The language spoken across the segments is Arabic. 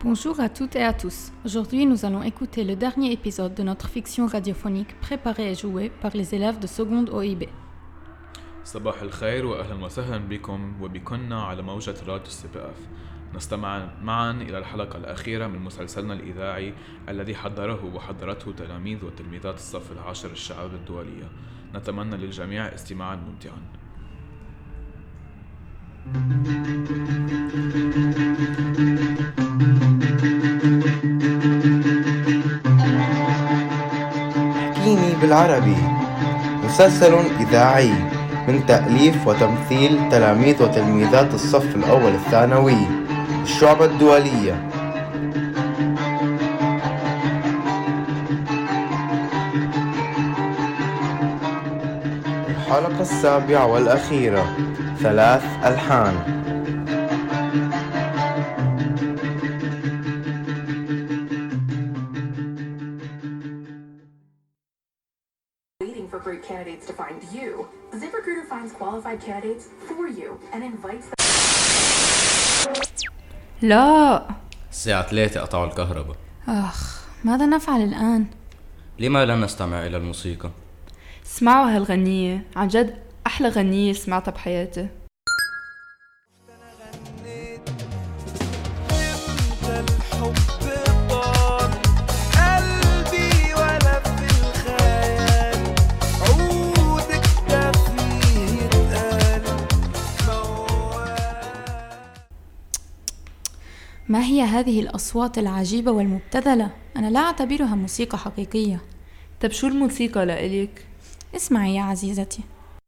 Bonjour à toutes et à tous. Aujourd'hui, nous allons écouter le dernier épisode de notre fiction radiophonique préparée et jouée par les élèves de seconde OIB. صباح الخير وأهلا وسهلا بكم وبكنا على موجة راديو السباف. نستمع معا إلى الحلقة الأخيرة من مسلسلنا الإذاعي الذي حضره وحضرته تلاميذ وتلميذات الصف العاشر الشعاب الدولية. نتمنى للجميع استماعا ممتعا. احكيني بالعربي، مسلسل إذاعي من تأليف وتمثيل تلاميذ وتلميذات الصف الأول الثانوي الشعبة الدولية. الحلقة السابعة والأخيرة، 3 ألحان. Waiting for great candidates to find you. ZipRecruiter finds qualified candidates for you and invites them. لا. الساعة 3 قطعوا الكهرباء. ماذا نفعل الآن؟ لما لا نستمع إلى الموسيقى؟ اسمعوا هالغنية، عن جد أحلى غنية سمعتها بحياتي. ما هي هذه الأصوات العجيبة والمبتذلة؟ أنا لا أعتبرها موسيقى حقيقية. طب شو الموسيقى لإلك؟ اسمعي يا عزيزتي.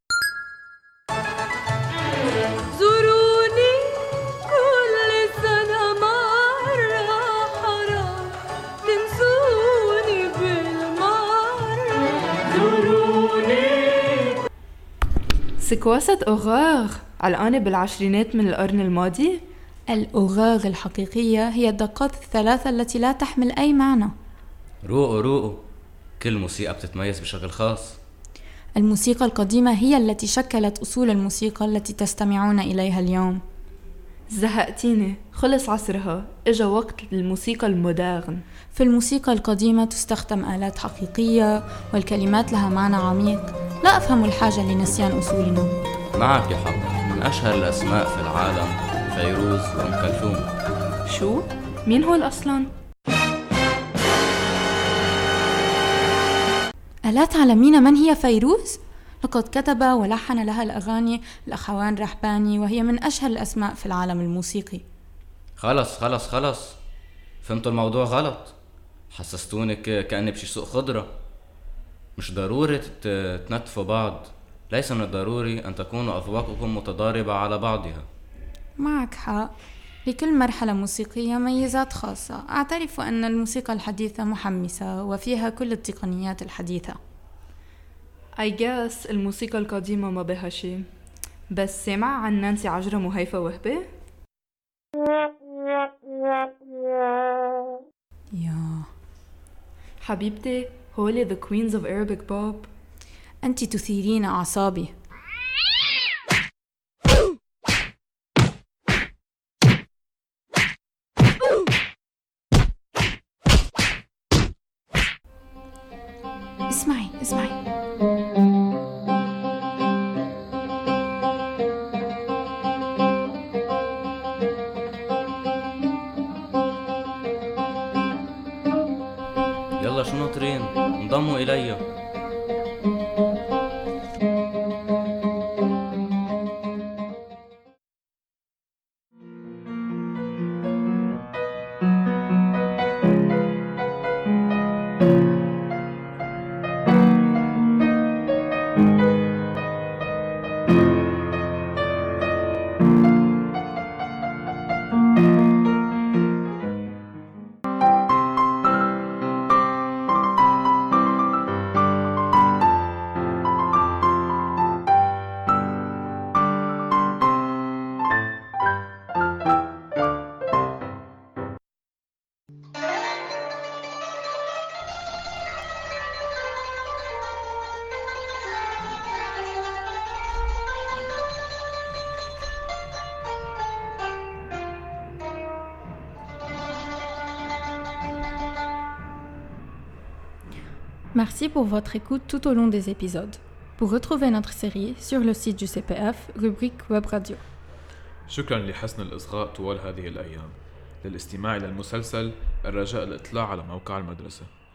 زوروني كل سنة مرة، حرام تنسوني بالمرة. زوروني. سكواسة أوغار علقانة بالعشرينات من القرن الماضي؟ الأوغار الحقيقية هي الدقات الثلاثة التي لا تحمل أي معنى. روقوا، كل موسيقى بتتميز بشكل خاص. الموسيقى القديمة هي التي شكلت أصول الموسيقى التي تستمعون إليها اليوم. زهقتيني، خلص عصرها، إجا وقت الموسيقى المودرن. في الموسيقى القديمة تستخدم آلات حقيقية والكلمات لها معنى عميق. لا أفهم الحاجة لنسيان أصولنا. معك يا حق، من أشهر الأسماء في العالم فيروز وأم كلثوم. شو؟ مين هول أصلاً؟ ألا تعلمين من هي فيروز؟ لقد كتب ولحن لها الأغاني الأخوان رحباني، وهي من أشهر الأسماء في العالم الموسيقي. خلص فهمتوا الموضوع غلط. حسستوني كأني بشي سوق خضرة. مش ضروري تنتفوا بعض. ليس من الضروري أن تكون أذواقكم متضاربة على بعضها. معك حق، لكل مرحلة موسيقية ميزات خاصة. أعترف أن الموسيقى الحديثة محمسة وفيها كل التقنيات الحديثة. I guess الموسيقى القديمة ما بها شي. بس سمع عن نانسي عجرم وهيفا وهبة؟ يا حبيبتي، هولي the queens of Arabic pop. أنت تثيرين أعصابي. اسمعي. يلا شو ناطرين؟ انضموا إلي. Merci pour votre écoute tout au long des épisodes. Pour retrouver notre série sur le site du CPF, rubrique Web Radio. شكرا لحسن الإصغاء طوال هذه الأيام. للاستماع إلى المسلسل الرجاء الاطلاع على موقع المدرسة.